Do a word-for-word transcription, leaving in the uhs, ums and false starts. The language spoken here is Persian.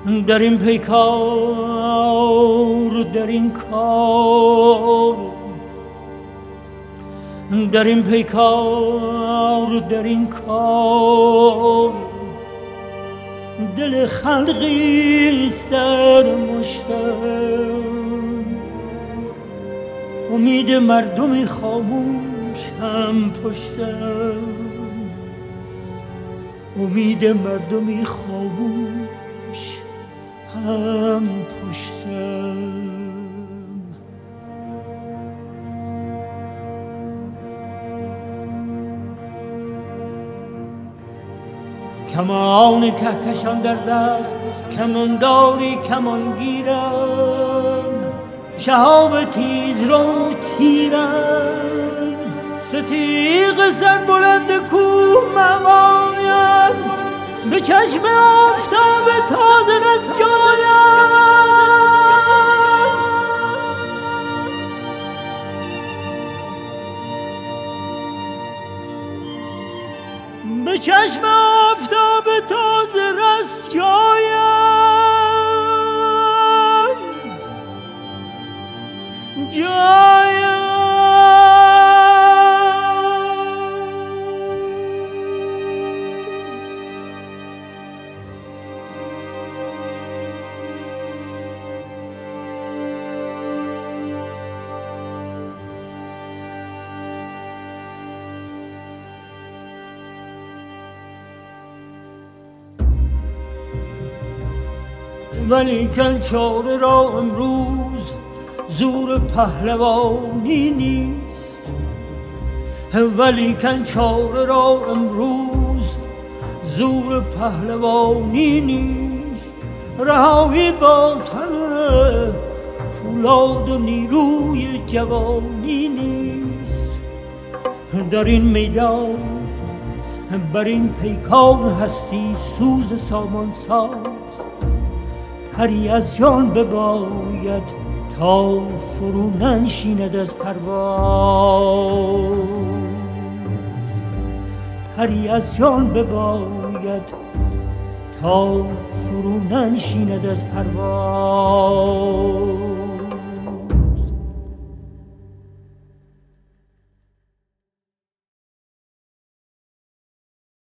در این پیکار در این کار در این پیکار در این کار دل خلقیست در مشتم امید مردمی خاموش هم پشتم امید مردمی خاموش هم پشتم کمان کهکشان در دست کمانداری کمان گیرم شهاب تیز رو تیرم ستیغ سر بلند کوه ممایم به چشم آفتاب تازه از جایم به چشم آفتاب تازه از جایم جایم ولیکن چاره را امروز زور پهلوانی نیست ولیکن چاره را امروز زور پهلوانی نیست رهایی با تن پولاد و نیروی جوانی نیست در این میدان بر این پیکان هستی سوز سامان ساز هری از جان بباید تا فرو ننشیند از پرواز هری از جان بباید تا فرو ننشیند از پرواز